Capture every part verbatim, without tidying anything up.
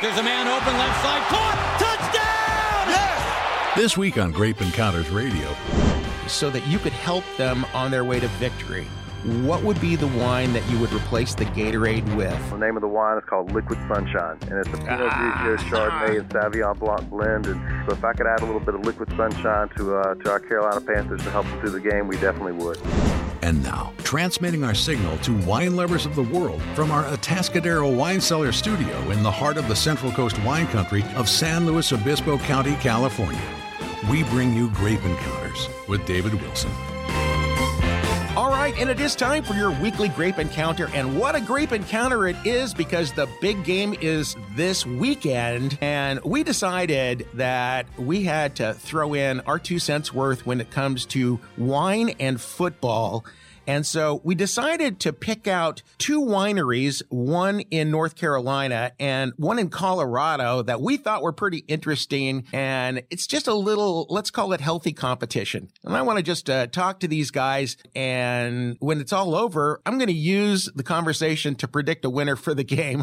There's a man open left side. Caught! Touchdown! Yes! This week on Grape Encounters Radio. So that you could help them on their way to victory, what would be the wine that you would replace the Gatorade with? The name of the wine is called Liquid Sunshine, and it's a Pinot Ah. Grigio Chardonnay and Sauvignon Blanc blend. And so if I could add a little bit of Liquid Sunshine to uh, to our Carolina Panthers to help them through the game, we definitely would. And now, transmitting our signal to wine lovers of the world from our Atascadero Wine Cellar studio in the heart of the Central Coast wine country of San Luis Obispo County, California, we bring you Grape Encounters with David Wilson. All right, and it is time for your weekly Grape Encounter, and what a Grape Encounter it is, because the big game is this weekend, and we decided that we had to throw in our two cents worth when it comes to wine and football. And so we decided to pick out two wineries, one in North Carolina and one in Colorado, that we thought were pretty interesting. And it's just a little, let's call it healthy competition. And I want to just uh, talk to these guys. And when it's all over, I'm going to use the conversation to predict a winner for the game.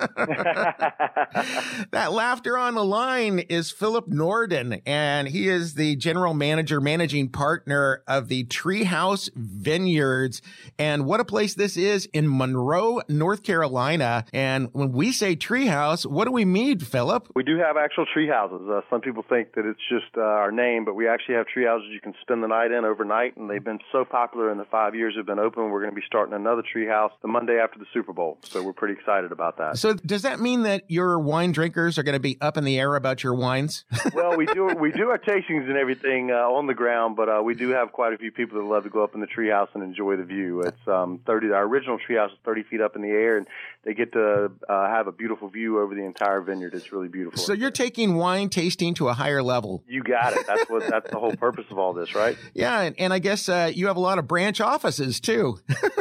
That laughter on the line is Philip Norden, and he is the general manager, managing partner of the Treehouse Vineyard. And what a place this is in Monroe, North Carolina. And when we say treehouse, what do we mean, Philip? We do have actual tree houses. Uh, some people think that it's just uh, our name, but we actually have tree houses you can spend the night in overnight, and they've been so popular in the five years we've been open. We're going to be starting another tree house the Monday after the Super Bowl, so we're pretty excited about that. So does that mean that your wine drinkers are going to be up in the air about your wines? Well, we do we do our tastings and everything uh, on the ground, but uh, we do have quite a few people that love to go up in the tree house and enjoy the view. It's um, thirty. Our original treehouse is thirty feet up in the air, and they get to uh, have a beautiful view over the entire vineyard. It's really beautiful. So you're taking wine tasting to a higher level. You got it. That's what. That's the whole purpose of all this, right? Yeah, and, and I guess uh, you have a lot of branch offices too.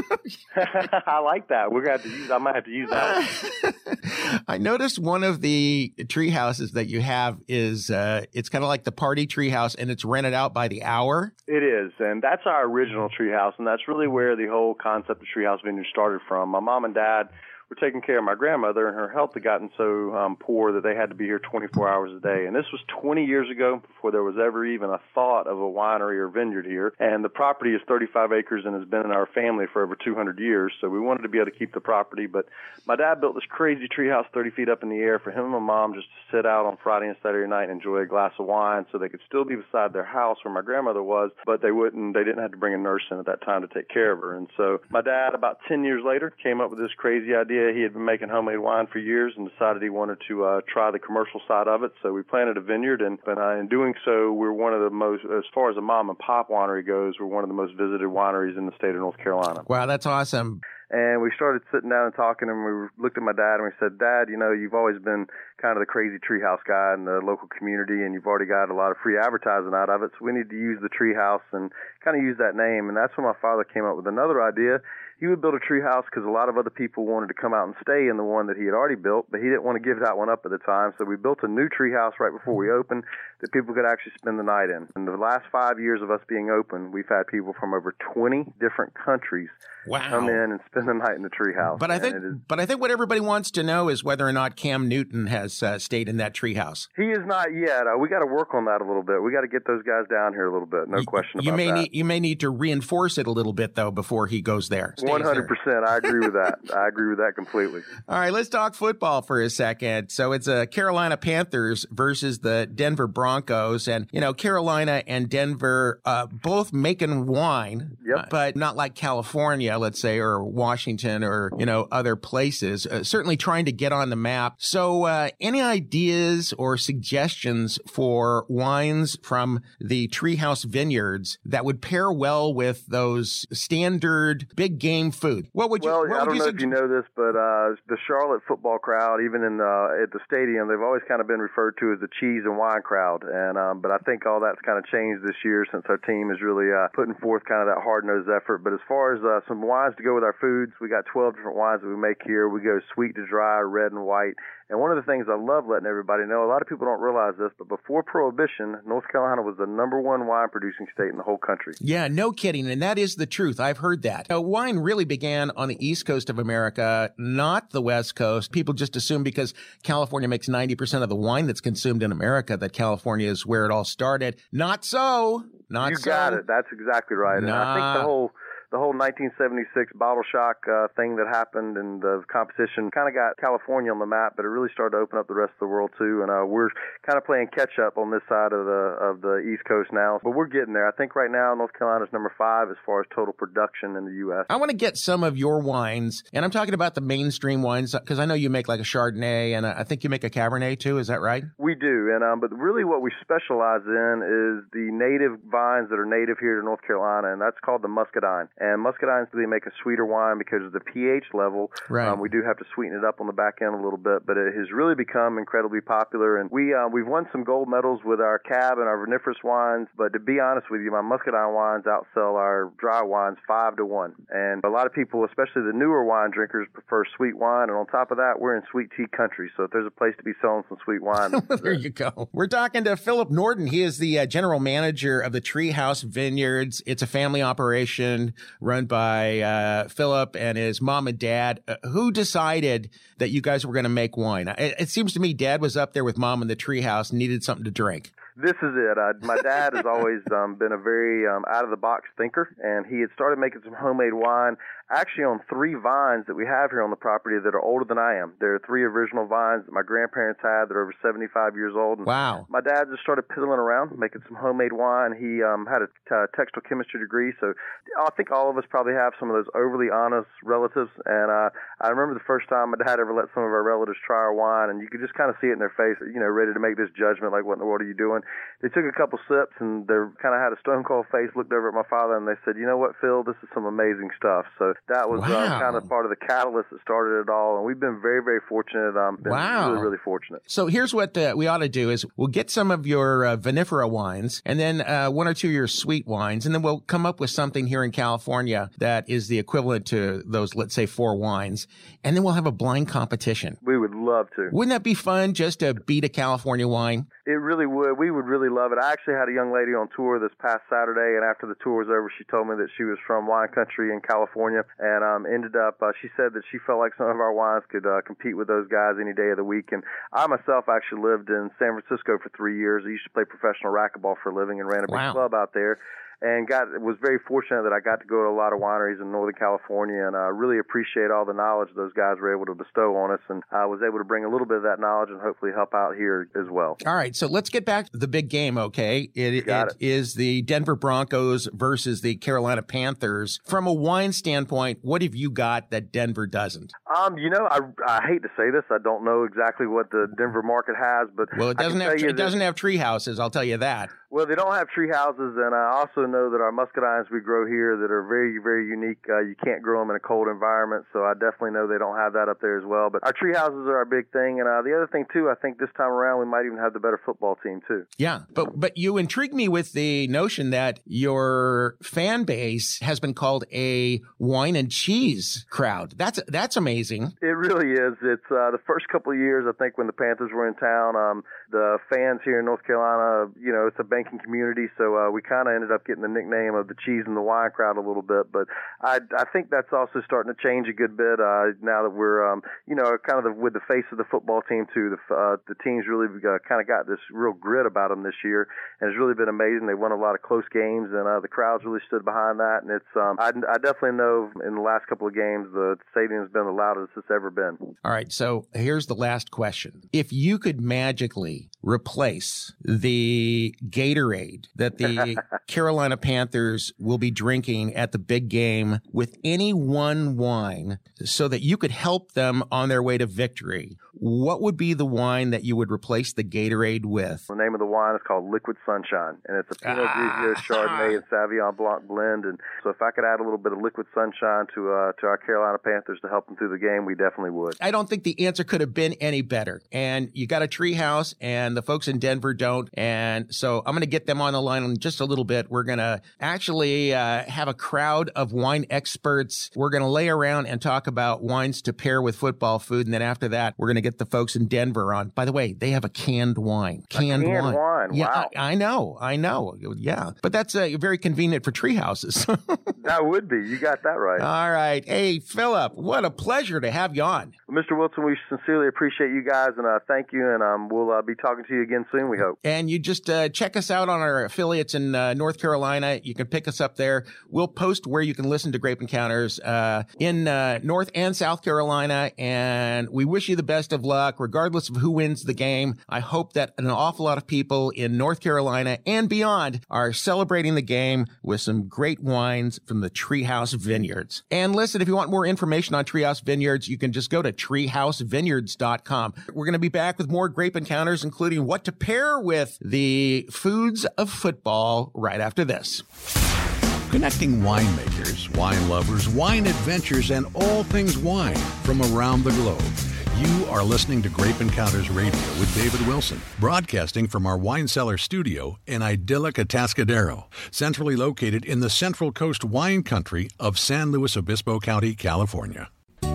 I like that. We're gonna have to use. I might have to use that one. I noticed one of the tree houses that you have is uh, it's kind of like the party tree house, and it's rented out by the hour. It is, and that's our original tree house, and that's really where the whole concept of Treehouse Vineyard started from. My mom and dad were taking care of my grandmother, and her health had gotten so um, poor that they had to be here twenty-four hours a day. And this was twenty years ago, before there was ever even a thought of a winery or vineyard here. And the property is thirty-five acres and has been in our family for over two hundred years. So we wanted to be able to keep the property. But my dad built this crazy treehouse thirty feet up in the air for him and my mom just to sit out on Friday and Saturday night and enjoy a glass of wine, so they could still be beside their house where my grandmother was, but they wouldn't. They didn't have to bring a nurse in at that time to take care of her. And so my dad, about ten years later, came up with this crazy idea. He had been making homemade wine for years and decided he wanted to uh, try the commercial side of it. So we planted a vineyard, and, and uh, in doing so, we're one of the most, as far as a mom and pop winery goes, we're one of the most visited wineries in the state of North Carolina. Wow, that's awesome. And we started sitting down and talking, and we looked at my dad and we said, Dad, you know, you've always been kind of the crazy treehouse guy in the local community, and you've already got a lot of free advertising out of it, so we need to use the treehouse and kind of use that name. And that's when my father came up with another idea. He would build a treehouse because a lot of other people wanted to come out and stay in the one that he had already built, but he didn't want to give that one up at the time. So we built a new treehouse right before we opened that people could actually spend the night in. In the last five years of us being open, we've had people from over twenty different countries Wow. come in and spend the night in the treehouse. But I And think, it is, but I think what everybody wants to know is whether or not Cam Newton has uh, stayed in that treehouse. he is not yet. Uh, we got to work on that a little bit. We got to get those guys down here a little bit. No You- question you about may that. Need, you may need to reinforce it a little bit though before he goes there. stays One hundred there. percent. I agree with that. I agree with that completely. All right, let's talk football for a second. So it's a Carolina Panthers versus the Denver Broncos, and you know Carolina and Denver uh, both making wine, Yep. uh, but not like California, let's say, or Washington, or you know other places. Uh, certainly trying to get on the map. So, uh, any ideas or suggestions for wines from the Treehouse Vineyards that would pair well with those standard big game food? What would you? Well, what I would don't you know sug- if you know this, but uh, the Charlotte football crowd, even in uh, at the stadium, they've always kind of been referred to as the cheese and wine crowd. And um, but I think all that's kind of changed this year since our team is really uh, putting forth kind of that hard-nosed effort. But as far as uh, some wines to go with our foods, we got twelve different wines that we make here. We go sweet to dry, red and white, And one of the things I love letting everybody know, a lot of people don't realize this, but before Prohibition, North Carolina was the number one wine producing state in the whole country. Yeah, no kidding. And that is the truth. I've heard that. Uh, wine really began on the east coast of America, not the west coast. People just assume because California makes ninety percent of the wine that's consumed in America that California is where it all started. Not so. Not you so. You got it. That's exactly right. Nah. And I think the whole the whole nineteen seventy-six bottle shock uh, thing that happened and the competition kind of got California on the map, but it really started to open up the rest of the world too. And uh, we're kind of playing catch up on this side of the of the East Coast now, but we're getting there. I think right now North Carolina's number five as far as total production in the U S. I want to get some of your wines, and I'm talking about the mainstream wines because I know you make like a Chardonnay, and I think you make a Cabernet too. Is that right? We do, and um, but really what we specialize in is the native vines that are native here to North Carolina, and that's called the muscadine. And muscadines really make a sweeter wine because of the pH level. Right. Um, we do have to sweeten it up on the back end a little bit, but it has really become incredibly popular. And we uh, we've won some gold medals with our cab and our vinifera wines. But to be honest with you, my muscadine wines outsell our dry wines five to one. And a lot of people, especially the newer wine drinkers, prefer sweet wine. And on top of that, we're in sweet tea country. So if there's a place to be selling some sweet wine, there you go. We're talking to Philip Norton. He is the uh, general manager of the Treehouse Vineyards. It's a family operation run by uh, Philip and his mom and dad. Uh, who decided that you guys were going to make wine? It, it seems to me Dad was up there with Mom in the treehouse and needed something to drink. This is it. Uh, my dad has always um, been a very um, out-of-the-box thinker, and he had started making some homemade wine actually on three vines that we have here on the property that are older than I am. There are three original vines that my grandparents had that are over seventy-five years old. And wow. My dad just started piddling around, making some homemade wine. He um, had a t- textile chemistry degree, so I think all of us probably have some of those overly honest relatives. And uh, I remember the first time my dad ever let some of our relatives try our wine, and you could just kind of see it in their face, you know, ready to make this judgment, like, what in the world are you doing? They took a couple sips, and they kind of had a stone-cold face, looked over at my father, and they said, you know what, Phil, this is some amazing stuff. So that was wow. uh, kind of part of the catalyst that started it all, and we've been very, very fortunate. Um, been wow. really, really fortunate. So here's what uh, we ought to do is we'll get some of your uh, vinifera wines, and then uh, one or two of your sweet wines, and then we'll come up with something here in California that is the equivalent to those, let's say, four wines, and then we'll have a blind competition. We would love to. Wouldn't that be fun, just to beat a California wine? It really would. We would really love it. I actually had a young lady on tour this past Saturday, and after the tour was over, she told me that she was from wine country in California, and um, ended up, uh, she said that she felt like some of our wines could uh, compete with those guys any day of the week. And I myself actually lived in San Francisco for three years. I used to play professional racquetball for a living and ran a big wow. club out there. And got was very fortunate that I got to go to a lot of wineries in Northern California, and I uh, really appreciate all the knowledge those guys were able to bestow on us, and I was able to bring a little bit of that knowledge and hopefully help out here as well. All right, so let's get back to the big game, okay? It, got it, it is the Denver Broncos versus the Carolina Panthers. From a wine standpoint, what have you got that Denver doesn't? Um, you know, I, I hate to say this. I don't know exactly what the Denver market has, but well, it doesn't have it doesn't have tree houses. I'll tell you that. Well, they don't have tree houses, and I also know that our muscadines we grow here that are very, very unique. Uh, you can't grow them in a cold environment, so I definitely know they don't have that up there as well. But our tree houses are our big thing, and uh, the other thing too, I think this time around we might even have the better football team too. Yeah, but but you intrigue me with the notion that your fan base has been called a wine and cheese crowd. That's that's amazing. It really is. It's uh, the first couple of years, I think, when the Panthers were in town. Um, the fans here in North Carolina, you know, it's a banking community, so uh, we kind of ended up getting the nickname of the cheese and the wine crowd a little bit. But I, I think that's also starting to change a good bit uh, now that we're, um, you know, kind of the, with the face of the football team too. The uh, the team's really uh, kind of got this real grit about them this year, and it's really been amazing. They won a lot of close games, and uh, the crowds really stood behind that. And it's, um, I, I definitely know in the last couple of games the stadium's been the loudest it's ever been. All right, so here's the last question: if you could magically replace the Gatorade that the Carolina Panthers will be drinking at the big game with any one wine so that you could help them on their way to victory, what would be the wine that you would replace the Gatorade with? The name of the wine is called Liquid Sunshine, and it's a Pinot Grigio Chardonnay and Sauvignon Blanc blend. And so if I could add a little bit of Liquid Sunshine to uh, to our Carolina Panthers to help them through the game, we definitely would. I don't think the answer could have been any better. And you got a tree house, and the folks in Denver don't. And so I'm going to get them on the line in just a little bit. We're going to actually uh, have a crowd of wine experts. We're going to lay around and talk about wines to pair with football food. And then after that, we're going to get get the folks in Denver on. By the way, they have a canned wine. Canned, a canned wine. wine. Yeah, Wow. I, I know. I know. Yeah. But that's uh, very convenient for tree houses. That would be. You got that right. All right. Hey, Philip, what a pleasure to have you on. Well, Mister Wilson, we sincerely appreciate you guys, and uh, thank you, and um, we'll uh, be talking to you again soon, we hope. And you just uh, check us out on our affiliates in uh, North Carolina. You can pick us up there. We'll post where you can listen to Grape Encounters uh, in uh, North and South Carolina, and we wish you the best of luck, regardless of who wins the game. I hope that an awful lot of people in North Carolina and beyond are celebrating the game with some great wines from the Treehouse Vineyards. And listen, if you want more information on Treehouse Vineyards, you can just go to treehouse vineyards dot com. We're going to be back with more Grape Encounters, including what to pair with the foods of football right after this. Connecting winemakers, wine lovers, wine adventures, and all things wine from around the globe. You are listening to Grape Encounters Radio with David Wilson, broadcasting from our wine cellar studio in idyllic Atascadero, centrally located in the Central Coast wine country of San Luis Obispo County, California.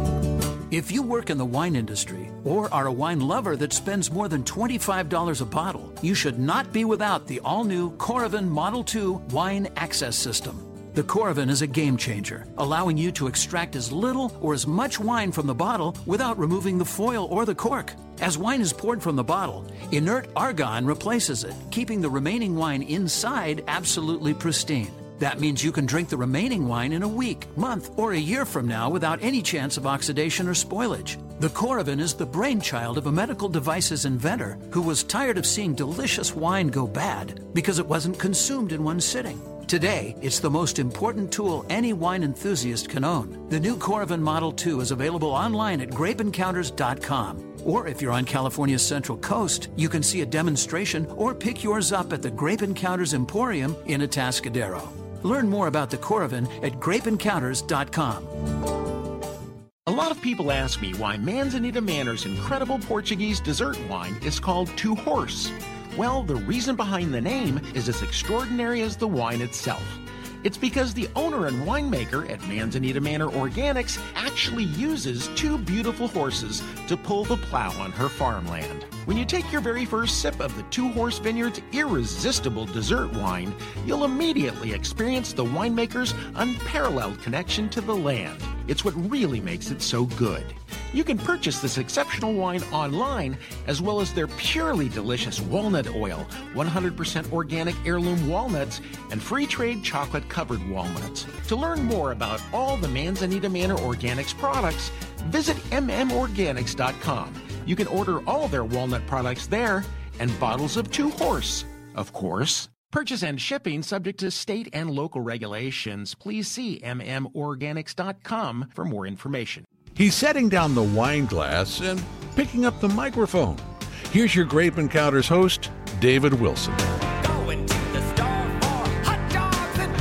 If you work in the wine industry or are a wine lover that spends more than twenty-five dollars a bottle, you should not be without the all-new Coravin Model two Wine Access System. The Coravin is a game changer, allowing you to extract as little or as much wine from the bottle without removing the foil or the cork. As wine is poured from the bottle, inert argon replaces it, keeping the remaining wine inside absolutely pristine. That means you can drink the remaining wine in a week, month, or a year from now without any chance of oxidation or spoilage. The Coravin is the brainchild of a medical devices inventor who was tired of seeing delicious wine go bad because it wasn't consumed in one sitting. Today, it's the most important tool any wine enthusiast can own. The new Coravin Model two is available online at grape encounters dot com. Or if you're on California's Central Coast, you can see a demonstration or pick yours up at the Grape Encounters Emporium in Atascadero. Learn more about the Coravin at grape encounters dot com. A lot of people ask me why Manzanita Manor's incredible Portuguese dessert wine is called Two Horse. Well, the reason behind the name is as extraordinary as the wine itself. It's because the owner and winemaker at Manzanita Manor Organics actually uses two beautiful horses to pull the plow on her farmland. When you take your very first sip of the Two Horse Vineyard's irresistible dessert wine, you'll immediately experience the winemaker's unparalleled connection to the land. It's what really makes it so good. You can purchase this exceptional wine online, as well as their purely delicious walnut oil, one hundred percent organic heirloom walnuts, and free trade chocolate-covered walnuts. To learn more about all the Manzanita Manor Organics products, visit m m organics dot com. You can order all their walnut products there, and bottles of Two Horse, of course. Purchase and shipping subject to state and local regulations. Please see m m organics dot com for more information. He's setting down the wine glass and picking up the microphone. Here's your Grape Encounters host, David Wilson. Going to the store for hot dogs and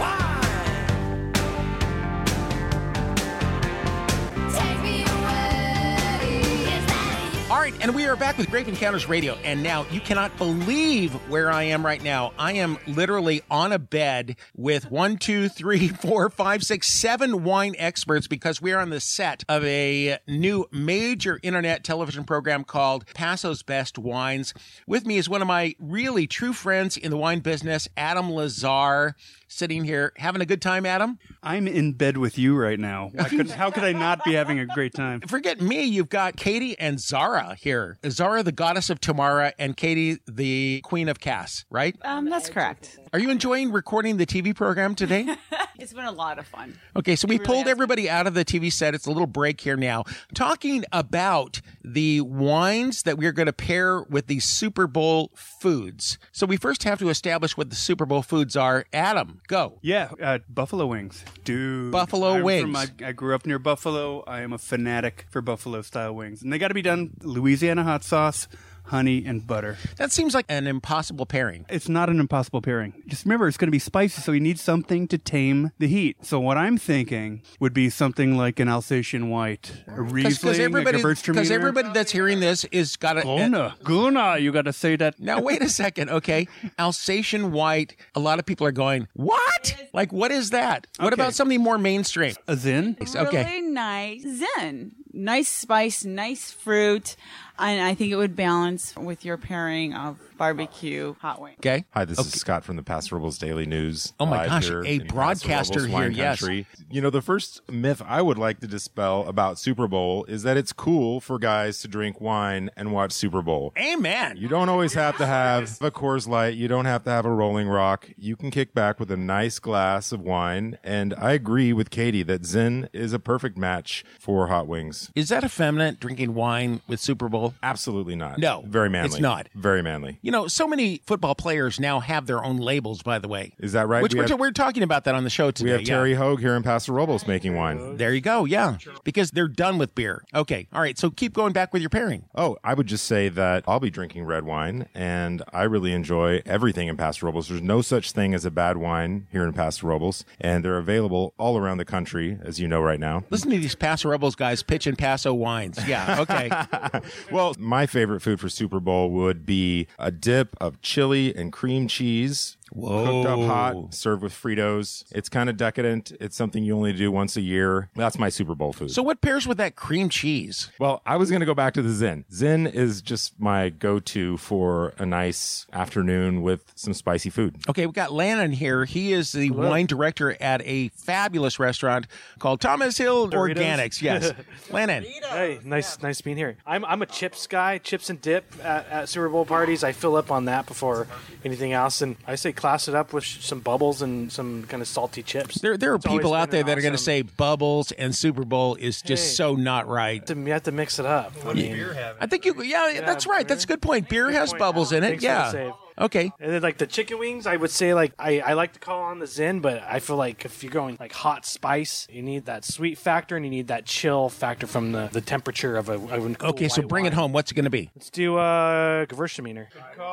wine. Take me away. Is that you? All right, and we are back with Grape Encounters Radio, and now you cannot believe where I am right now. I am literally on a bed with one, two, three, four, five, six, seven wine experts because we are on the set of a new major internet television program called Paso's Best Wines. With me is one of my really true friends in the wine business, Adam Lazar, sitting here having a good time, Adam? I'm in bed with you right now. I could, how could I not be having a great time? Forget me, you've got Katie and Zara here. Zara, the goddess of Tamara, and Katie, the queen of Cass, right? Um, that's correct. Are you enjoying recording the T V program today? It's been a lot of fun. Okay, so we really pulled has everybody out of the T V set. It's a little break here now. Talking about the wines that we're going to pair with the Super Bowl foods. So we first have to establish what the Super Bowl foods are. Adam, go. Yeah, uh, buffalo wings. Dude. Buffalo I'm wings. From, I, I grew up near Buffalo. I am a fanatic for buffalo-style wings. And they got to be done Louisiana hot sauce, honey, and butter. That seems like an impossible pairing. It's not an impossible pairing. Just remember, it's going to be spicy, so you need something to tame the heat. So what I'm thinking would be something like an Alsatian white, a Riesling, Because everybody, like a Gewürztraminer. because everybody that's hearing this is got a... Guna, Guna, you got to say that. Now, wait a second, okay? Alsatian white, a lot of people are going, what? Like, what is that? What Okay. about something more mainstream? A Zin? Okay. Really nice. Zen. Nice spice, nice fruit, and I think it would balance with your pairing of barbecue hot wings. Okay. Hi, this is Scott from the Paso Robles Daily News. Oh my live gosh, here a in Paso broadcaster Robles here, wine yes. country. You know, the first myth I would like to dispel about Super Bowl is that it's cool for guys to drink wine and watch Super Bowl. Amen. You don't always have to have a Coors Light. You don't have to have a Rolling Rock. You can kick back with a nice glass of wine. And I agree with Katie that Zin is a perfect match for hot wings. Is that effeminate, drinking wine with Super Bowl? Absolutely not. No, Very manly. it's not. Very manly. You know, so many football players now have their own labels, by the way. Is that right? Which We we're, have- we're talking about that on the show today. We have yeah. Terry Hogue here in Paso Robles making wine. There you go, yeah. Because they're done with beer. Okay, all right, so keep going back with your pairing. Oh, I would just say that I'll be drinking red wine, and I really enjoy everything in Paso Robles. There's no such thing as a bad wine here in Paso Robles, and they're available all around the country, as you know right now. Listen to these Paso Rebels guys pitching Paso wines. Yeah, okay. Well, my favorite food for Super Bowl would be a dip of chili and cream cheese. Cooked up hot, served with Fritos. It's kind of decadent. It's something you only do once a year. That's my Super Bowl food. So what pairs with that cream cheese? Well, I was going to go back to the Zin. Zin is just my go-to for a nice afternoon with some spicy food. Okay, we've got Lannon here. He is the wine director at a fabulous restaurant called Thomas Hill Doritos? Organics. Yes. Lannon. Hey, nice, nice being here. I'm I'm a chips guy, chips and dip at, at Super Bowl parties. I fill up on that before anything else, and I say class it up with sh- some bubbles and some kind of salty chips. There, there are It's always people out been there that are going to awesome- say bubbles and Super Bowl is just Hey. so not right. You have to mix it up. I mean, I think you, yeah, that's right. That's a good point. Beer has point. bubbles in it. Thanks for the Yeah. save. Okay. And then like the chicken wings, I would say like I, I like to call on the Zin, but I feel like if you're going like hot spice, you need that sweet factor and you need that chill factor from the, the temperature of a, of a cool Okay, so white bring it wine. home. What's it going to be? Let's do uh Gewürztraminer.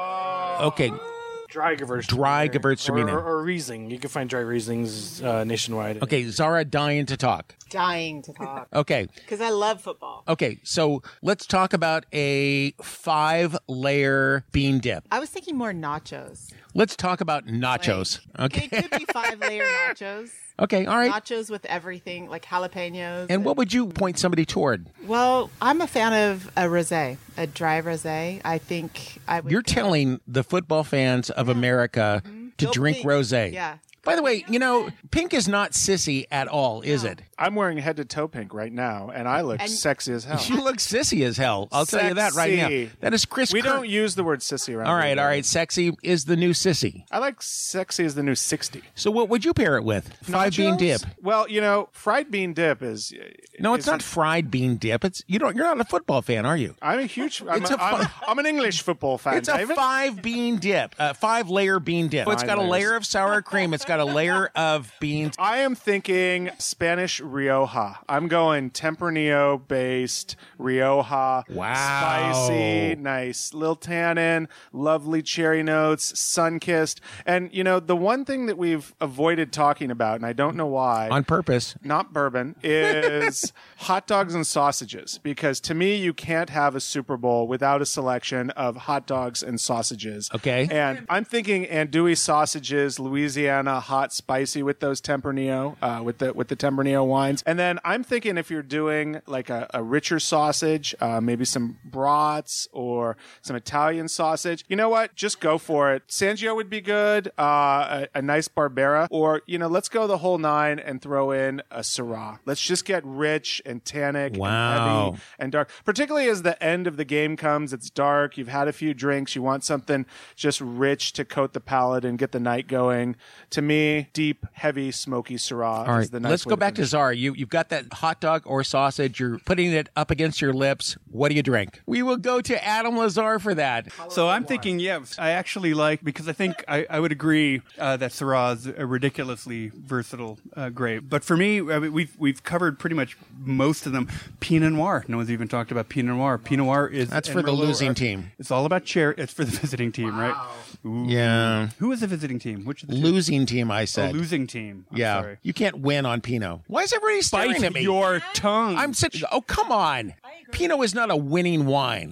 Okay. Dry Gewürztraminer. Dry Gewürztraminer. Or, or, or Riesling. You can find dry Rieslings uh, nationwide. Okay, Zara dying to talk. Dying to talk. Okay. Because I love football. Okay, so let's talk about a five layer bean dip. I was thinking more nachos. Let's talk about nachos. Okay. It could be five layer nachos. Okay, all right. Nachos with everything, like jalapenos. And what would you point somebody toward? Well, I'm a fan of a rosé, a dry rosé. I think I would. You're go- telling the football fans of America to Go drink pink. rosé. Yeah. By the way, you know, pink is not sissy at all, is it? I'm wearing head to toe pink right now, and I look And- sexy as hell. You look sissy as hell. I'll tell you that right now. Sexy. That is Chris. We Kurt- don't use the word sissy around All right, here. all right. Sexy is the new sissy. I like sexy as the new sixty. So what would you pair it with? Five bean Nachos? dip. Well, you know, fried bean dip is. No, it's is- not fried bean dip. It's you don't. You're not a football fan, are you? I'm a huge. I'm, It's a, a I'm, fi- I'm an English football fan. It's a David. five bean dip, a five layer bean dip. It's Five got a layers. layer of sour cream. It's got a layer of beans. I am thinking Spanish Rioja. I'm going Tempranillo based Rioja. Wow. Spicy, nice. Little tannin, lovely cherry notes, sun kissed. And, you know, the one thing that we've avoided talking about, and I don't know why. On purpose. Not bourbon, is hot dogs and sausages. Because to me, you can't have a Super Bowl without a selection of hot dogs and sausages. Okay. And I'm thinking andouille sausages, Louisiana, hot, spicy with those Tempranillo, uh, with the with the Tempranillo wines. And then I'm thinking if you're doing like a, a richer sausage, uh, maybe some brats or some Italian sausage, you know what? Just go for it. Sangio would be good. Uh, a, a nice Barbera, or you know, let's go the whole nine and throw in a Syrah. Let's just get rich and tannic Wow. and heavy and dark. Particularly as the end of the game comes, it's dark. You've had a few drinks. You want something just rich to coat the palate and get the night going. To me, deep, heavy, smoky Syrah All right, is the nice let's way go back to finish. Zara. You, you've got that hot dog or sausage. You're putting it up against your lips. What do you drink? We will go to Adam Lazar for that. So I'm thinking, yeah, I actually like, because I think I, I would agree uh, that Syrah is a ridiculously versatile uh, grape. But for me, I mean, we've we've covered pretty much most of them. Pinot Noir. No one's even talked about Pinot Noir. Pinot Noir is That's and for the Merlot losing are- team. It's all about cherry. It's for the visiting team, right? Ooh. Yeah. Who is the visiting team? Which of the two? Losing team, I Oh, said. losing team. I'm yeah. sorry. You can't win on Pinot. Why is everybody staring Bite at me? your tongue. I'm such. Oh, come on. Pinot is not a winning wine. Of course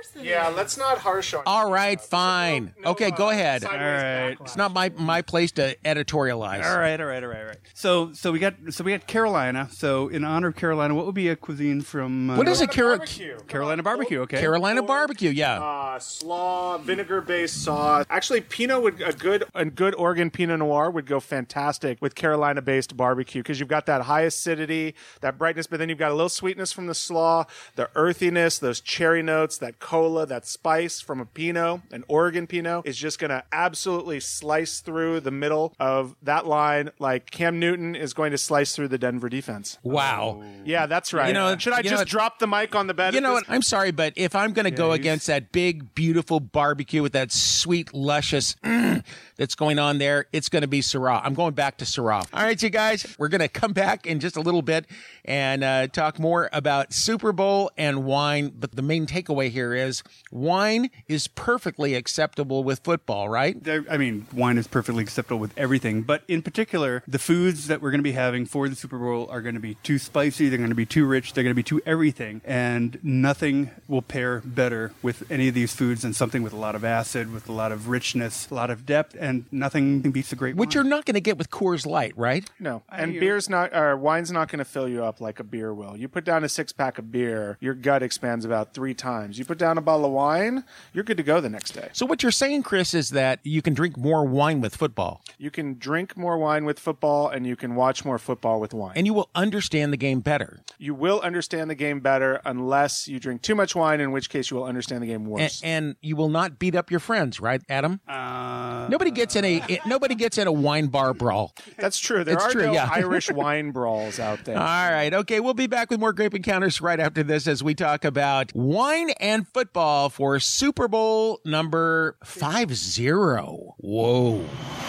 person. Yeah, is. let's not harsh on. All right, fine. Okay, go ahead. All right. It's not my my place to editorialize. All right, all right, all right, all right. So, so we got, so we got Carolina. So, in honor of Carolina, what would be a cuisine from? Uh, What is a Car- Carolina barbecue? Okay. Carolina barbecue? Yeah. Uh, slaw, vinegar-based sauce. Actually, Pinot would a good a good Oregon Pinot Noir would go fantastic with Carolina-based barbecue because you've got that high acidity, that brightness, but then you've got a little sweetness from the slaw, the earthiness, those cherry notes, that cola, that spice from a Pinot, an Oregon Pinot is just going to absolutely slice through the middle of that line like Cam Newton is going to slice through the Denver defense. Wow. Yeah, that's right. You know, Should I you know just what- drop the mic on the bed? You at know this what? I'm sorry, but if I'm going to go against that big, beautiful barbecue with that sweet, luscious mm, that's going on there, it's going to be Syrah. I'm going back to Syrah. All right, you guys, we're going to come back in just a little bit and uh, talk more about Super Bowl and wine. But the main takeaway here is wine is perfectly acceptable with football, right? There- I mean, wine is perfectly acceptable with everything, but in particular, the foods that we're going to be having for the Super Bowl are going to be too spicy, they're going to be too rich, they're going to be too everything, and nothing will pair better with any of these foods than something with a lot of acid, with a lot of richness, a lot of depth, and nothing beats a great Which wine. you're not going to get with Coors Light, right? No, and I- beer's not, or wine's not going to fill you up like a beer will. You put down a six pack of beer, your gut expands about three times. You put down a bottle of wine, you're good to go the next day. So what you're saying, Chris, is that you can drink more wine with football. You can drink more wine with football, and you can watch more football with wine. And you will understand the game better. You will understand the game better unless you drink too much wine, in which case you will understand the game And, worse. and you will not beat up your friends, right, Adam? Uh, Nobody gets in a it, nobody gets in a wine bar brawl. That's true. There It's are true, no yeah. Irish wine brawls out there. All right, okay, we'll be back with more Grape Encounters right after this as we talk about wine and football for Super Bowl number five zero. Whoa.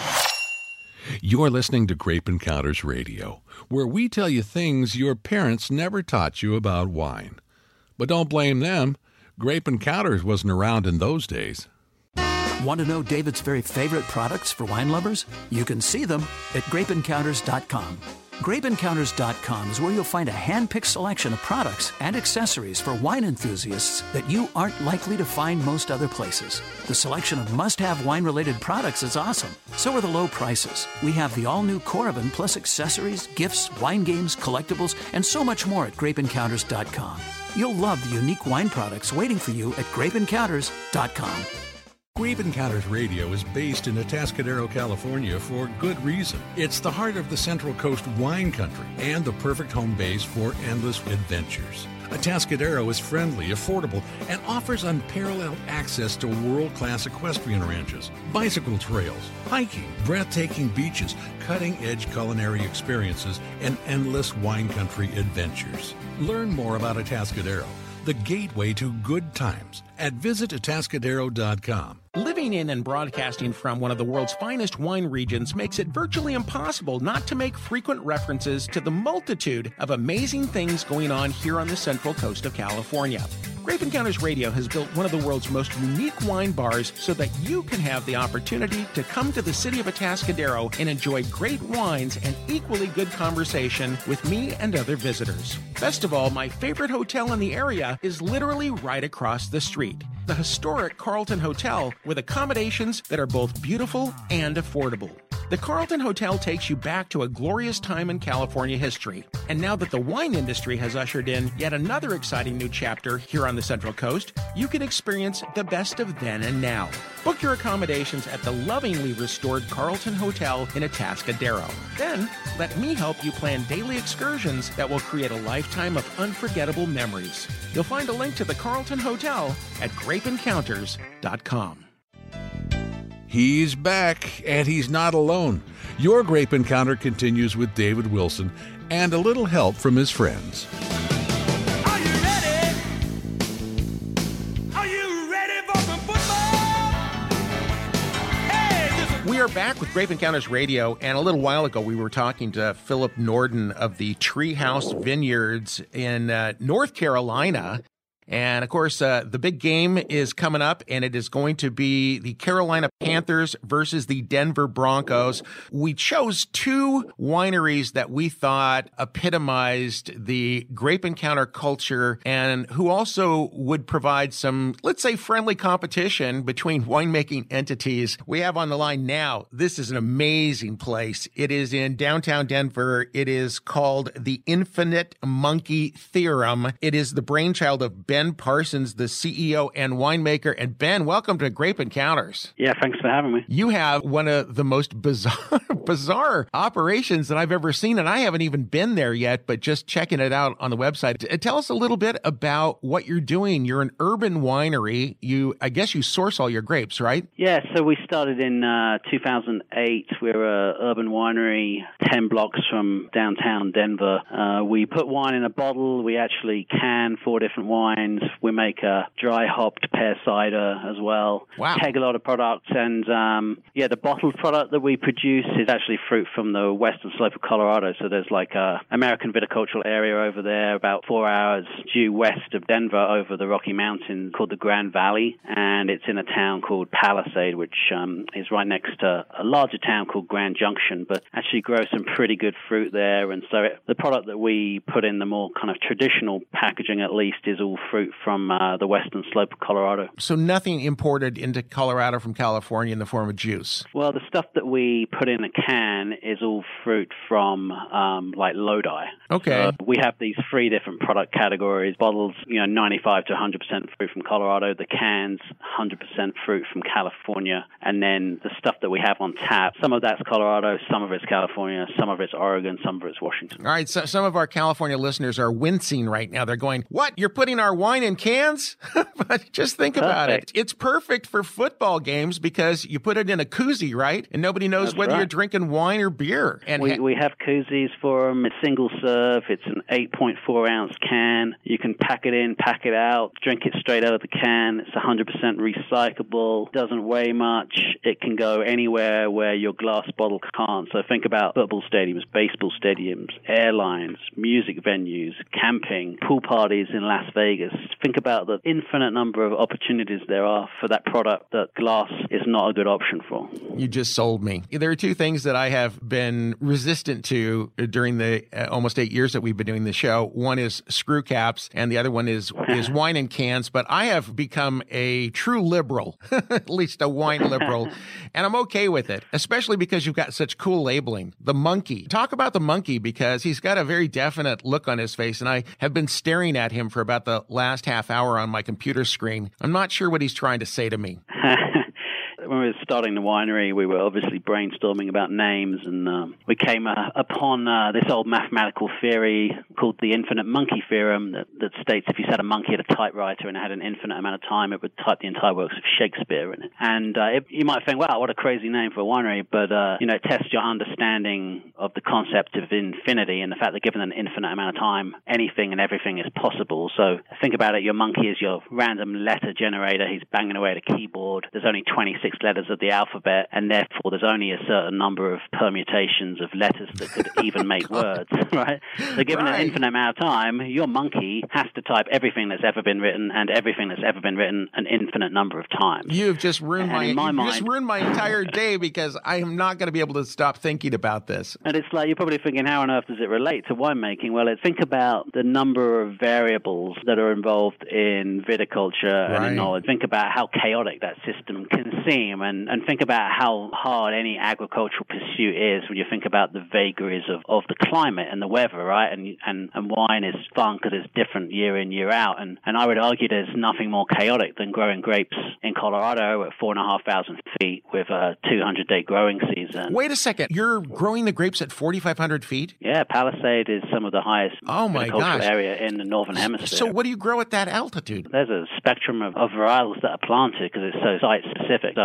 You're listening to Grape Encounters Radio, where we tell you things your parents never taught you about wine. But don't blame them. Grape Encounters wasn't around in those days. Want to know David's very favorite products for wine lovers? You can see them at grape encounters dot com. grape encounters dot com is where you'll find a hand-picked selection of products and accessories for wine enthusiasts that you aren't likely to find most other places. The selection of must-have wine-related products is awesome. So are the low prices. We have the all-new Coravin plus accessories, gifts, wine games, collectibles, and so much more at grape encounters dot com. You'll love the unique wine products waiting for you at grape encounters dot com. Grape Encounters Radio is based in Atascadero, California for good reason. It's the heart of the Central Coast wine country and the perfect home base for endless adventures. Atascadero is friendly, affordable, and offers unparalleled access to world-class equestrian ranches, bicycle trails, hiking, breathtaking beaches, cutting-edge culinary experiences, and endless wine country adventures. Learn more about Atascadero, the gateway to good times, at visit atascadero dot com. Living in and broadcasting from one of the world's finest wine regions makes it virtually impossible not to make frequent references to the multitude of amazing things going on here on the Central Coast of California. Grape Encounters Radio has built one of the world's most unique wine bars so that you can have the opportunity to come to the city of Atascadero and enjoy great wines and equally good conversation with me and other visitors. Best of all, my favorite hotel in the area is literally right across the street. The historic Carlton Hotel with accommodations that are both beautiful and affordable. The Carlton Hotel takes you back to a glorious time in California history. And now that the wine industry has ushered in yet another exciting new chapter here on the Central Coast, you can experience the best of then and now. Book your accommodations at the lovingly restored Carlton Hotel in Atascadero. Then, let me help you plan daily excursions that will create a lifetime of unforgettable memories. You'll find a link to the Carlton Hotel at grape encounters dot com. He's back, and he's not alone. Your Grape Encounter continues with David Wilson and a little help from his friends. Are you ready? Are you ready for some football? Hey, this is We are back with Grape Encounters Radio, and a little while ago we were talking to Philip Norden of the Treehouse Vineyards in uh, North Carolina. And of course, uh, the big game is coming up, and it is going to be the Carolina Panthers versus the Denver Broncos. We chose two wineries that we thought epitomized the grape encounter culture and who also would provide some, let's say, friendly competition between winemaking entities. We have on the line now, this is an amazing place. It is in downtown Denver. It is called the Infinite Monkey Theorem. It is the brainchild of Ben Parsons, the C E O and winemaker. And Ben, welcome to Grape Encounters. Yeah, thanks for having me. You have one of the most bizarre, bizarre operations that I've ever seen, and I haven't even been there yet, but just checking it out on the website. T- Tell us a little bit about what you're doing. You're an urban winery. You, I guess you source all your grapes, right? Yeah, so we started in uh, two thousand eight. We're an urban winery, ten blocks from downtown Denver. Uh, we put wine in a bottle. We actually can four different wines. We make a dry hopped pear cider as well. Wow. Keg a lot of products. And um, yeah, the bottled product that we produce is actually fruit from the western slope of Colorado. So there's like a American viticultural area over there, about four hours due west of Denver over the Rocky Mountains, called the Grand Valley. And it's in a town called Palisade, which um, is right next to a larger town called Grand Junction, but actually grows some pretty good fruit there. And so it, the product that we put in the more kind of traditional packaging, at least, is all fruit from uh, the western slope of Colorado. So nothing imported into Colorado from California in the form of juice? Well, the stuff that we put in a can is all fruit from, um, like, Lodi. Okay. So we have these three different product categories. Bottles, you know, ninety-five to one hundred percent fruit from Colorado. The cans, one hundred percent fruit from California. And then the stuff that we have on tap, some of that's Colorado, some of it's California, some of it's Oregon, some of it's Washington. All right, so some of our California listeners are wincing right now. They're going, what? You're putting our wine in cans? But just think about it. It's perfect for football games because you put it in a koozie, right? And nobody knows That's whether right. you're drinking wine or beer. And we, ha- we have koozies for them. It's single serve. It's an eight point four ounce can. You can pack it in, pack it out, drink it straight out of the can. It's one hundred percent recyclable. Doesn't weigh much. It can go anywhere where your glass bottle can't. So think about football stadiums, baseball stadiums, airlines, music venues, camping, pool parties in Las Vegas. Think about the infinite number of opportunities there are for that product that glass is not a good option for. You just sold me. There are two things that I have been resistant to during the uh, almost eight years that we've been doing the show. One is screw caps, and the other one is is wine in cans. But I have become a true liberal, at least a wine liberal, and I'm okay with it, especially because you've got such cool labeling. The monkey. Talk about the monkey, because he's got a very definite look on his face, and I have been staring at him for about the last half hour on my computer screen. I'm not sure what he's trying to say to me. When we were starting the winery, we were obviously brainstorming about names, and um, we came uh, upon uh, this old mathematical theory called the infinite monkey theorem that, that states if you set a monkey at a typewriter and it had an infinite amount of time, it would type the entire works of Shakespeare in it. And uh, it, you might think, wow, what a crazy name for a winery, but uh, you know, it tests your understanding of the concept of infinity and the fact that given an infinite amount of time, anything and everything is possible. So think about it, your monkey is your random letter generator. He's banging away at a keyboard. There's only twenty-six letters of the alphabet, and therefore there's only a certain number of permutations of letters that could even make words, right? So given right. an infinite amount of time, your monkey has to type everything that's ever been written and everything that's ever been written an infinite number of times. You've just ruined and my, my you just mind, ruined my entire day because I am not going to be able to stop thinking about this. And it's like, you're probably thinking, how on earth does it relate to winemaking? Well, it's, think about the number of variables that are involved in viticulture right. and in knowledge. Think about how chaotic that system can seem, and, and think about how hard any agricultural pursuit is when you think about the vagaries of, of the climate and the weather, right? And and, and wine is fun because it's different year in, year out. And, and I would argue there's nothing more chaotic than growing grapes in Colorado at four and a half thousand feet with a two hundred day growing season. Wait a second. You're growing the grapes at forty-five hundred feet? Yeah, Palisade is some of the highest oh my viticultural gosh. area in the northern hemisphere. So what do you grow at that altitude? There's a spectrum of, of varietals that are planted because it's so site specific. So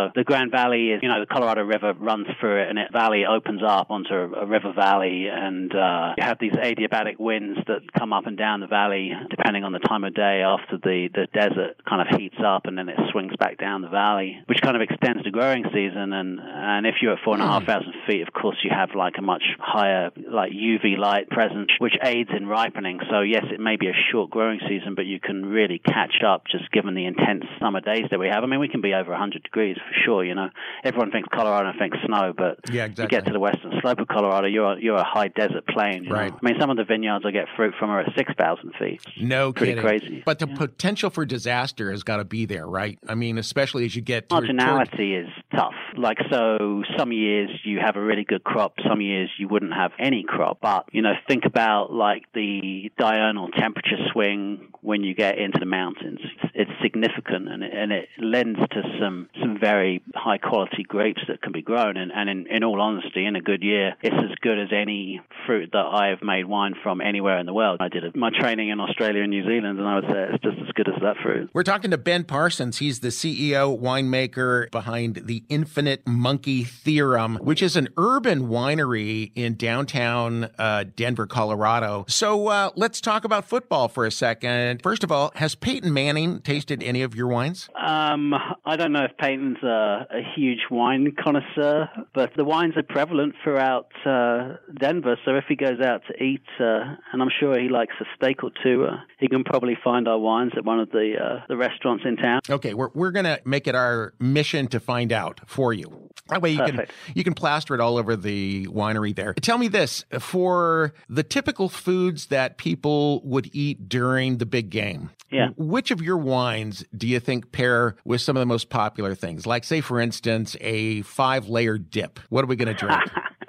know, the Grand Valley is, you know, the Colorado River runs through it, and it valley opens up onto a, a river valley, and uh, you have these adiabatic winds that come up and down the valley depending on the time of day after the, the desert kind of heats up, and then it swings back down the valley, which kind of extends the growing season. And, and if you're at four and a half thousand feet, of course, you have like a much higher like U V light presence, which aids in ripening. So yes, it may be a short growing season, but you can really catch up just given the intense summer days that we have. I mean, we can be over one hundred degrees for sure, you know. Everyone thinks Colorado thinks snow, but yeah, exactly. you get to the western slope of Colorado, you're you're a high desert plain. You right. know? I mean, some of the vineyards I get fruit from are at six thousand feet. No Pretty kidding. crazy. But the yeah. potential for disaster has got to be there, right? I mean, especially as you get... Toward, Marginality toward... is tough. Like, so some years you have a really good crop, some years you wouldn't have any crop. But, you know, think about, like, the diurnal temperature swing when you get into the mountains. It's, it's significant, and it, and it lends to some, some very high-quality grapes that can be grown. And, and in, in all honesty, in a good year, it's as good as any fruit that I have made wine from anywhere in the world. I did my training in Australia and New Zealand, and I would say it's just as good as that fruit. We're talking to Ben Parsons. He's the C E O, winemaker behind the Infinite Monkey Theorem, which is an urban winery in downtown uh, Denver, Colorado. So uh, let's talk about football for a second. First of all, has Peyton Manning tasted any of your wines? Um, I don't know if Peyton's a, a huge wine connoisseur, but the wines are prevalent throughout uh, Denver. So if he goes out to eat, uh, and I'm sure he likes a steak or two, uh, he can probably find our wines at one of the uh, the restaurants in town. Okay, we're we're gonna make it our mission to find out for you. That way you Perfect. can you can plaster it all over the winery there. Tell me this, for the typical foods that people would eat during the big game, yeah. which of your wines do you think pair with some of the most popular things? Like, say, for instance, a five-layer dip. What are we going to drink?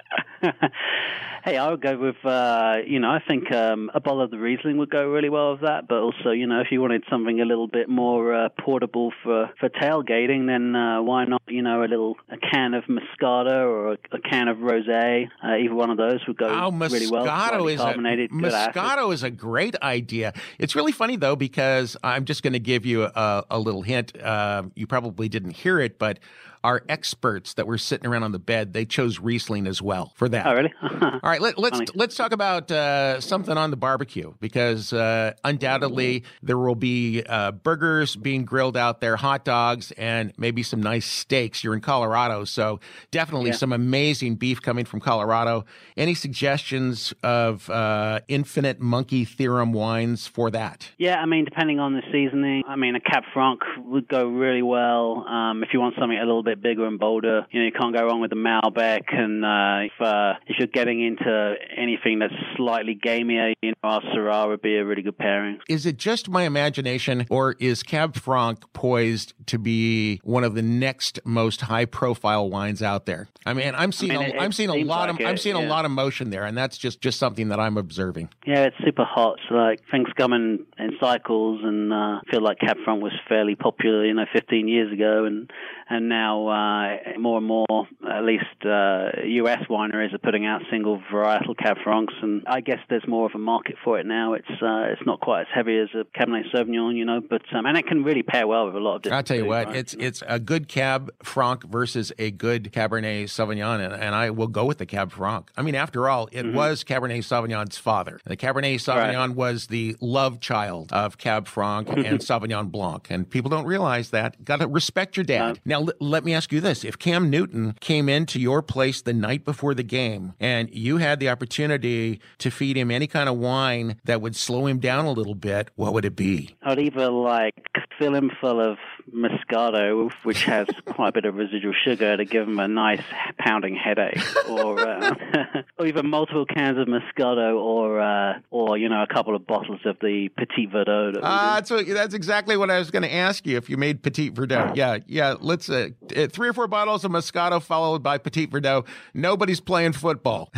Hey, I would go with, uh, you know, I think um, a bottle of the Riesling would go really well with that. But also, you know, if you wanted something a little bit more uh, portable for, for tailgating, then uh, why not, you know, a little a can of Moscato or a, a can of Rosé. Uh, either one of those would go oh, really well. Moscato is carbonated, a, Moscato is a great idea. It's really funny, though, because I'm just going to give you a, a little hint. Uh, you probably didn't hear it, but our experts that were sitting around on the bed, they chose Riesling as well for that. Oh, really? All right, let, let's let's talk about uh, something on the barbecue, because uh, undoubtedly there will be uh, burgers being grilled out there, hot dogs, and maybe some nice steaks. You're in Colorado, so definitely yeah. some amazing beef coming from Colorado. Any suggestions of uh, Infinite Monkey Theorem wines for that? Yeah, I mean, depending on the seasoning, I mean, a Cab Franc would go really well. Um, if you want something a little bit bigger and bolder, you know, you can't go wrong with the Malbec. And uh, if uh, if you're getting into anything that's slightly gamier, you know, our Syrah would be a really good pairing. Is it just my imagination, or is Cab Franc poised to be one of the next most high-profile wines out there? I mean, I'm seeing I mean, a, it, I'm it seeing a lot like of it, I'm seeing yeah. a lot of motion there, and that's just, just something that I'm observing. Yeah, it's super hot. So, like, things come in, in cycles, and uh, I feel like Cab Franc was fairly popular, you know, fifteen years ago, and and now uh, more and more, at least uh, U S wineries are putting out single varietal Cab Francs, and I guess there's more of a market for it now. It's uh, it's not quite as heavy as a Cabernet Sauvignon, you know, but um, and it can really pair well with a lot of different I'll tell you foods, what, right? it's it's a good Cab Franc versus a good Cabernet Sauvignon, and, and I will go with the Cab Franc. I mean, after all, it Mm-hmm. was Cabernet Sauvignon's father. The Cabernet Sauvignon Right. was the love child of Cab Franc and Sauvignon Blanc, and people don't realize that. Got to respect your dad. Now, l- let me ask you this. If Cam Newton came into your place the night before the game and you had the opportunity to feed him any kind of wine that would slow him down a little bit, what would it be? I'd either like fill him full of Moscato, which has quite a bit of residual sugar, to give him a nice pounding headache, or uh, or even multiple cans of Moscato, or uh, or you know, a couple of bottles of the Petit Verdot. That we Ah, do. that's what, that's exactly what I was going to ask you. If you made Petit Verdot, yeah, yeah. Let's uh, uh, three or four bottles of Moscato followed by Petit Verdot. Nobody's playing football.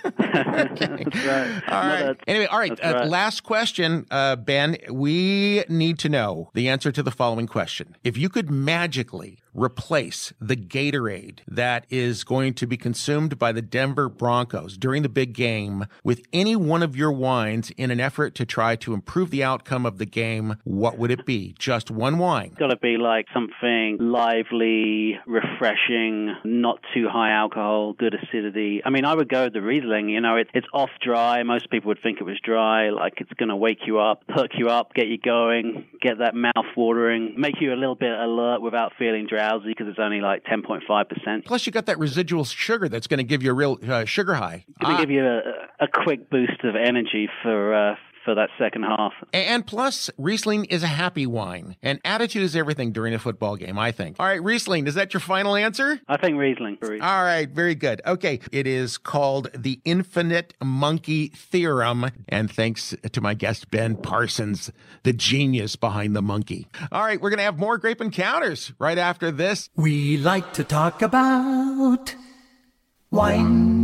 Okay. That's right. All No, right. that's- Anyway, all right. that's Uh, right. last question, uh, Ben. We need to know the answer to the following question: if you could magically replace the Gatorade that is going to be consumed by the Denver Broncos during the big game with any one of your wines in an effort to try to improve the outcome of the game, what would it be? Just one wine. It's got to be like something lively, refreshing, not too high alcohol, good acidity. I mean, I would go with the Riesling. You know, it, it's off dry. Most people would think it was dry. Like, it's going to wake you up, perk you up, get you going, get that mouth watering, make you a little bit alert without feeling drowsy because it's only like ten point five percent. Plus, you got that residual sugar that's going to give you a real uh, sugar high. It's going to Ah. give you a, a quick boost of energy for uh, for that second half. And plus, Riesling is a happy wine, and attitude is everything during a football game, I think. All right, Riesling, is that your final answer? I think Riesling. All right, very good. Okay, it is called the Infinite Monkey Theorem, and thanks to my guest, Ben Parsons, the genius behind the monkey. All right, we're going to have more Grape Encounters right after this. We like to talk about wine.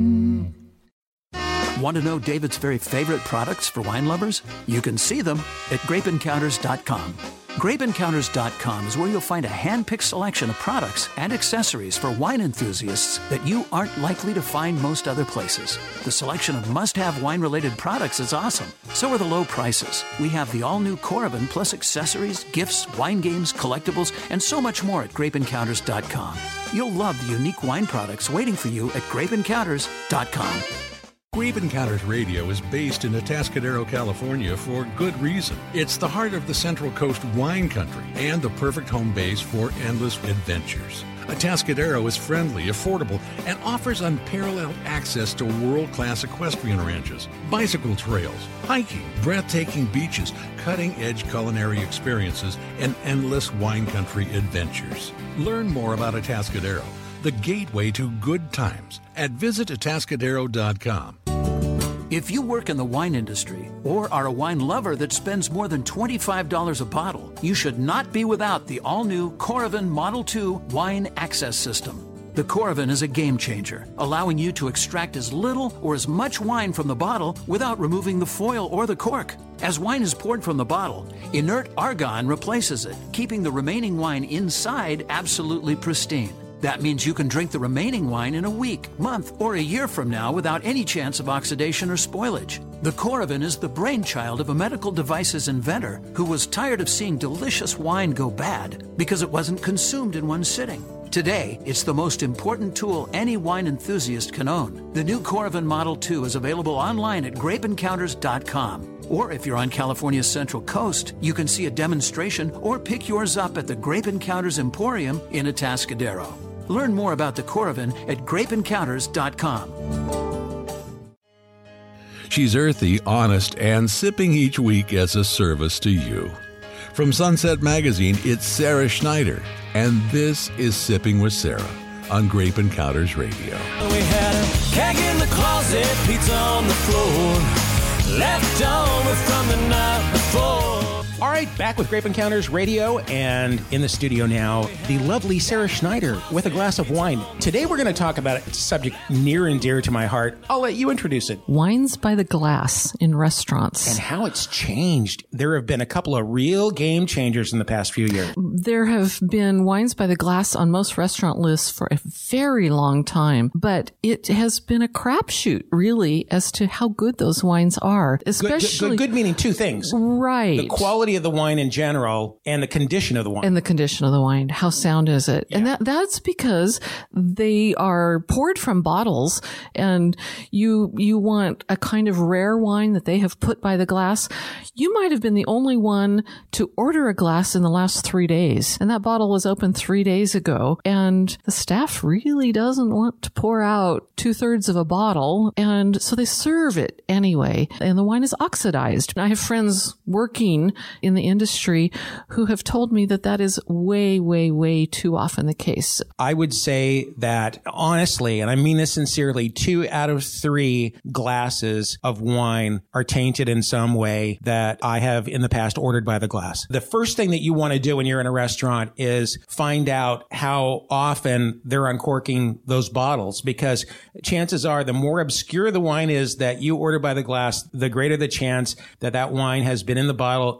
Want to know David's very favorite products for wine lovers? You can see them at grape encounters dot com. grape encounters dot com is where you'll find a hand-picked selection of products and accessories for wine enthusiasts that you aren't likely to find most other places. The selection of must-have wine-related products is awesome. So are the low prices. We have the all-new Coravin plus accessories, gifts, wine games, collectibles, and so much more at grape encounters dot com. You'll love the unique wine products waiting for you at grape encounters dot com. Grape Encounters Radio is based in Atascadero, California for good reason. It's the heart of the Central Coast wine country and the perfect home base for endless adventures. Atascadero is friendly, affordable, and offers unparalleled access to world-class equestrian ranches, bicycle trails, hiking, breathtaking beaches, cutting-edge culinary experiences, and endless wine country adventures. Learn more about Atascadero, the gateway to good times, at visit atascadero dot com. If you work in the wine industry or are a wine lover that spends more than twenty-five dollars a bottle, you should not be without the all-new Coravin Model two Wine Access System. The Coravin is a game changer, allowing you to extract as little or as much wine from the bottle without removing the foil or the cork. As wine is poured from the bottle, inert argon replaces it, keeping the remaining wine inside absolutely pristine. That means you can drink the remaining wine in a week, month, or a year from now without any chance of oxidation or spoilage. The Coravin is the brainchild of a medical devices inventor who was tired of seeing delicious wine go bad because it wasn't consumed in one sitting. Today, it's the most important tool any wine enthusiast can own. The new Coravin Model two is available online at grape encounters dot com. Or if you're on California's Central Coast, you can see a demonstration or pick yours up at the Grape Encounters Emporium in Atascadero. Learn more about the Coravin at grape encounters dot com. She's earthy, honest, and sipping each week as a service to you. From Sunset Magazine, it's Sarah Schneider, and this is Sipping with Sarah on Grape Encounters Radio. We had a keg in the closet, pizza on the floor, left over from the night before. All right, back with Grape Encounters Radio, and in the studio now, the lovely Sarah Schneider with a glass of wine. Today we're going to talk about a subject near and dear to my heart. I'll let you introduce it. Wines by the glass in restaurants. And how it's changed. There have been a couple of real game changers in the past few years. There have been wines by the glass on most restaurant lists for a very long time, but it has been a crapshoot, really, as to how good those wines are. Especially Good, good, good meaning two things. Right. The quality of the wine in general and the condition of the wine. And the condition of the wine. How sound is it? Yeah. And that that's because they are poured from bottles, and you you want a kind of rare wine that they have put by the glass. You might have been the only one to order a glass in the last three days, and that bottle was opened three days ago, and the staff really doesn't want to pour out two-thirds of a bottle, and so they serve it anyway, and the wine is oxidized. I have friends working in the industry who have told me that that is way, way, way too often the case. I would say that honestly, and I mean this sincerely, two out of three glasses of wine are tainted in some way that I have in the past ordered by the glass. The first thing that you want to do when you're in a restaurant is find out how often they're uncorking those bottles, because chances are the more obscure the wine is that you order by the glass, the greater the chance that that wine has been in the bottle, maybe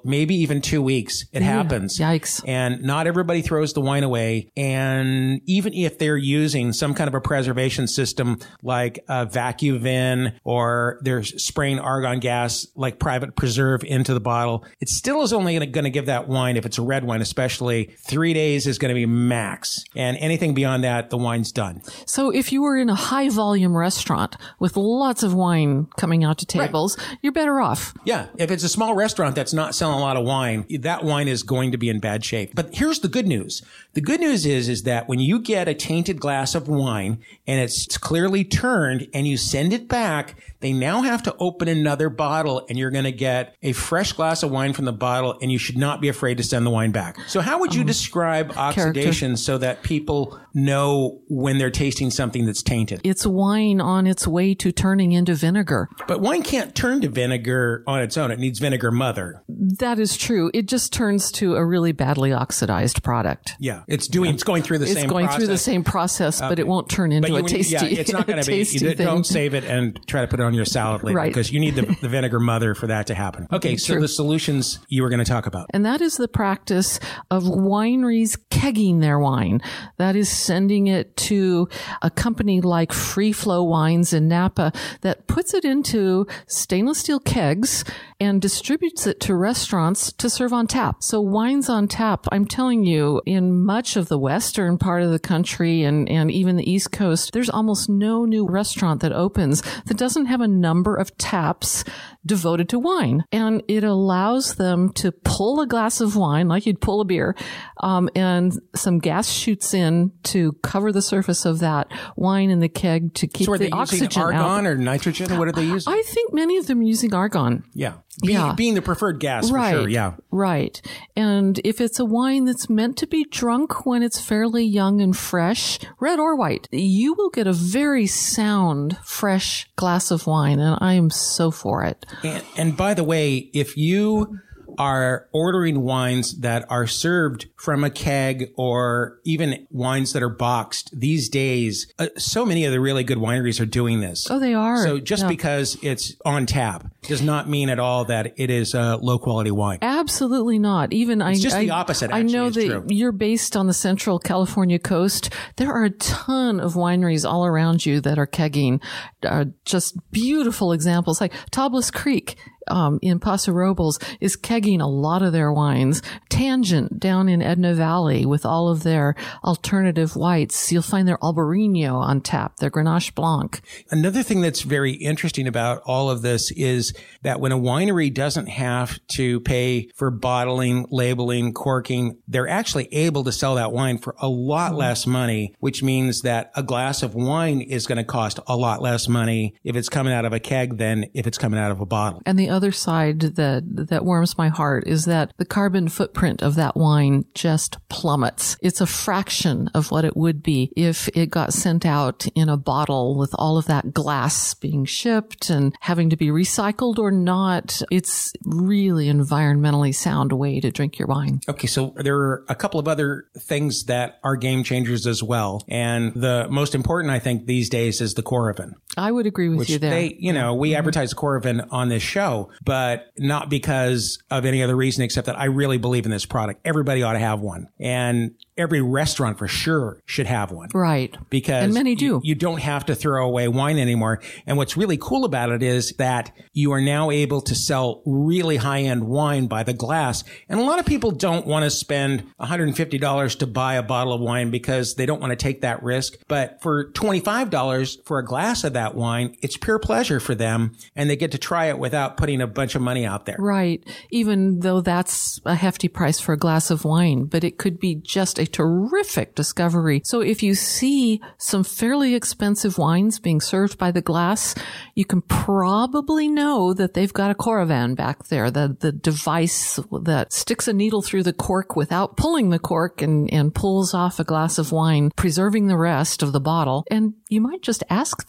even two weeks. It Yeah. happens. Yikes. And not everybody throws the wine away. And even if they're using some kind of a preservation system like a VacuVin, or they're spraying argon gas like Private Preserve into the bottle, it still is only going to give that wine, if it's a red wine especially, three days is going to be max. And anything beyond that, the wine's done. So if you were in a high volume restaurant with lots of wine coming out to tables, you're better off. Yeah. If it's a small restaurant that's not selling a lot of wine, that wine is going to be in bad shape. But here's the good news. The good news is, is that when you get a tainted glass of wine and it's clearly turned and you send it back, they now have to open another bottle, and you're going to get a fresh glass of wine from the bottle, and you should not be afraid to send the wine back. So how would you Um, describe oxidation character. so that people know when they're tasting something that's tainted? It's wine on its way to turning into vinegar. But wine can't turn to vinegar on its own. It needs vinegar mother. That is true. It just turns to a really badly oxidized product. Yeah. It's doing, it's going through the it's same going process. through the same process, but Okay. it won't turn into But a you- tasty, yeah, it's not going to be. tasty You thing. don't save it and try to put it on your salad later, Right. because you need the, the vinegar mother for that to happen. Okay, so True. the solutions you were going to talk about. And that is the practice of wineries kegging their wine. That is sending it to a company like Free Flow Wines in Napa that puts it into stainless steel kegs and distributes it to restaurants to serve on tap. So wines on tap, I'm telling you, in much of the western part of the country and, and even the East Coast, there's almost no new restaurant that opens that doesn't have a number of taps devoted to wine. And it allows them to pull a glass of wine, like you'd pull a beer, um, and some gas shoots in to cover the surface of that wine in the keg to keep So are the they using oxygen argon out. or nitrogen? What are they using? I think many of them are using argon. Yeah. Being, Yeah. being the preferred gas, Right. for sure. Yeah. Right. And if it's a wine that's meant to be drunk when it's fairly young and fresh, red or white, you will get a very sound, fresh glass of wine. And I am so for it. And, and by the way, if you are ordering wines that are served from a keg, or even wines that are boxed these days, uh, so many of the really good wineries are doing this. Oh, they are. So just Yeah. because it's on tap does not mean at all that it is a low quality wine. Absolutely not. Even I, It's just I, the opposite, I actually, know is that true. you're based on the central California coast. There are a ton of wineries all around you that are kegging. Uh, just beautiful examples, like Tablas Creek. Um, in Paso Robles is kegging a lot of their wines. Tangent down in Edna Valley with all of their alternative whites. You'll find their Albarino on tap, their Grenache Blanc. Another thing that's very interesting about all of this is that when a winery doesn't have to pay for bottling, labeling, corking, they're actually able to sell that wine for a lot less money, which means that a glass of wine is going to cost a lot less money if it's coming out of a keg than if it's coming out of a bottle. And the other side that that warms my heart is that the carbon footprint of that wine just plummets. It's a fraction of what it would be if it got sent out in a bottle with all of that glass being shipped and having to be recycled or not. It's really environmentally sound way to drink your wine. Okay, so there are a couple of other things that are game changers as well. And the most important, I think, these days is the Coravin. I would agree with Which you there. they, you know, we advertise Coravin on this show, but not because of any other reason except that I really believe in this product. Everybody ought to have one. And every restaurant for sure should have one. Right. Because And many do. You, you don't have to throw away wine anymore. And what's really cool about it is that you are now able to sell really high-end wine by the glass. And a lot of people don't want to spend one hundred fifty dollars to buy a bottle of wine because they don't want to take that risk. But for twenty-five dollars for a glass of that wine, it's pure pleasure for them. And they get to try it without putting a bunch of money out there. Right. Even though that's a hefty price for a glass of wine, but it could be just a terrific discovery. So if you see some fairly expensive wines being served by the glass, you can probably know that they've got a Coravin back there, the, the device that sticks a needle through the cork without pulling the cork and, and pulls off a glass of wine, preserving the rest of the bottle. And you might just ask them,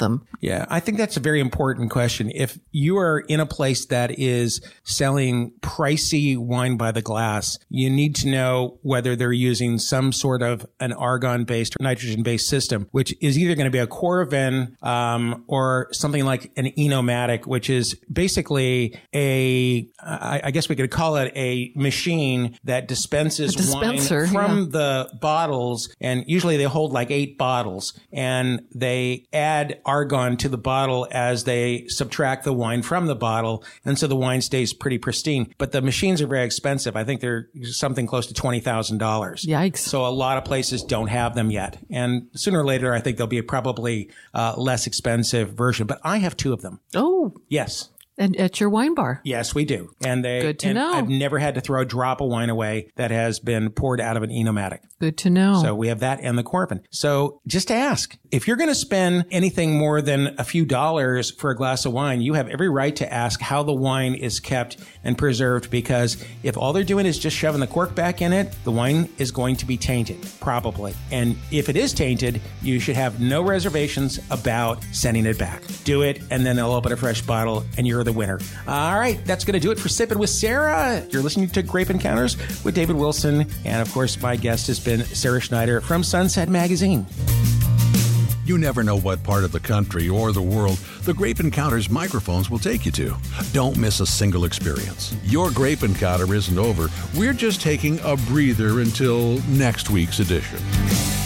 Yeah, I think that's a very important question. If you are in a place that is selling pricey wine by the glass, you need to know whether they're using some sort of an argon-based or nitrogen-based system, which is either going to be a Coravin um, or something like an Enomatic, which is basically a, I, I guess we could call it a machine that dispenses wine from yeah. the bottles, and usually they hold like eight bottles, and they add argon to the bottle as they subtract the wine from the bottle, and so the wine stays pretty pristine. But the machines are very expensive. I think they're something close to twenty thousand dollars. Yikes. So a lot of places don't have them yet. And sooner or later, I think there'll be a probably uh, less expensive version. But I have two of them. Oh. Yes. And at your wine bar? Yes, we do. And they Good to and know. I've never had to throw a drop of wine away that has been poured out of an Enomatic. Good to know. So we have that and the Coravin. So just ask. If you're going to spend anything more than a few dollars for a glass of wine, you have every right to ask how the wine is kept and preserved, because if all they're doing is just shoving the cork back in it, the wine is going to be tainted, probably. And if it is tainted, you should have no reservations about sending it back. Do it, and then they'll open a fresh bottle, and you're the winner. All right, that's going to do it for Sipping with Sarah. You're listening to Grape Encounters with David Wilson. And of course, my guest has been Sarah Schneider from Sunset Magazine. You never know what part of the country or the world the Grape Encounters microphones will take you to. Don't miss a single experience. Your Grape Encounter isn't over. We're just taking a breather until next week's edition.